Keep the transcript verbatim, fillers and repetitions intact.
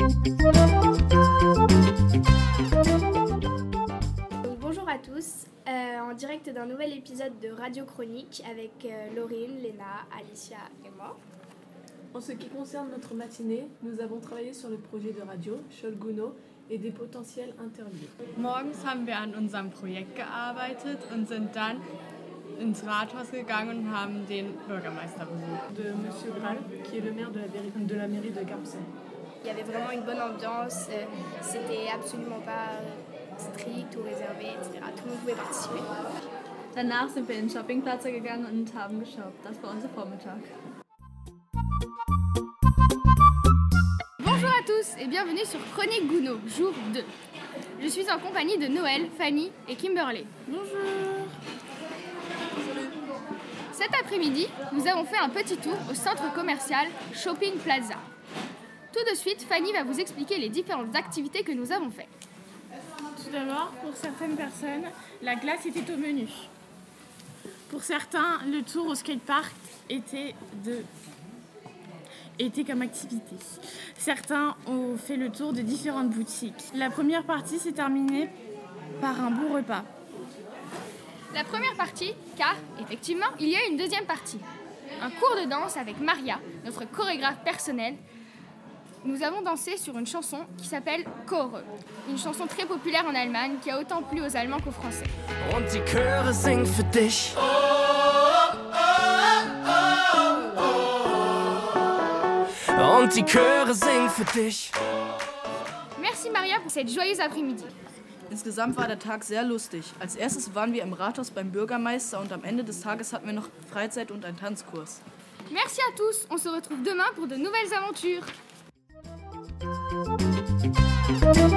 Bonjour à tous, euh, en direct d'un nouvel épisode de Radio Chronique avec euh, Laurine, Léna, Alicia et moi. En ce qui concerne notre matinée, nous avons travaillé sur le projet de radio Scholguno et des potentielles interviews. Morgens haben wir an unserem Projekt gearbeitet und sind dann ins Rathaus gegangen und haben den Bürgermeister besucht. De Monsieur Graal, qui est le maire de la, véri- de la mairie de Garbsen. Il y avait vraiment une bonne ambiance, euh, c'était absolument pas euh, strict ou réservé, et cetera. Tout le monde pouvait participer. Danach sind wir in den Shoppingplatz gegangen und haben geshoppt. Das war unser Vormittag. Bonjour à tous et bienvenue sur Chronique Gounod, jour deux. Je suis en compagnie de Noël, Fanny et Kimberley. Bonjour. Cet après-midi, nous avons fait un petit tour au centre commercial Shopping Plaza. Tout de suite, Fanny va vous expliquer les différentes activités que nous avons faites. Tout d'abord, pour certaines personnes, la glace était au menu. Pour certains, le tour au skatepark était, de... était comme activité. Certains ont fait le tour de différentes boutiques. La première partie s'est terminée par un bon repas. La première partie, car effectivement, il y a une deuxième partie. Un cours de danse avec Maria, notre chorégraphe personnelle. Nous avons dansé sur une chanson qui s'appelle Chore, une chanson très populaire en Allemagne qui a autant plu aux Allemands qu'aux Français. Und die Chöre singen für dich. Und die Chöre singen für dich. Merci Maria pour cette joyeuse après-midi. Insgesamt war der Tag sehr lustig. Als erstes waren wir im Rathaus beim Bürgermeister und am Ende des Tages hatten wir noch Freizeit und einen Tanzkurs. Merci à tous, on se retrouve demain pour de nouvelles aventures.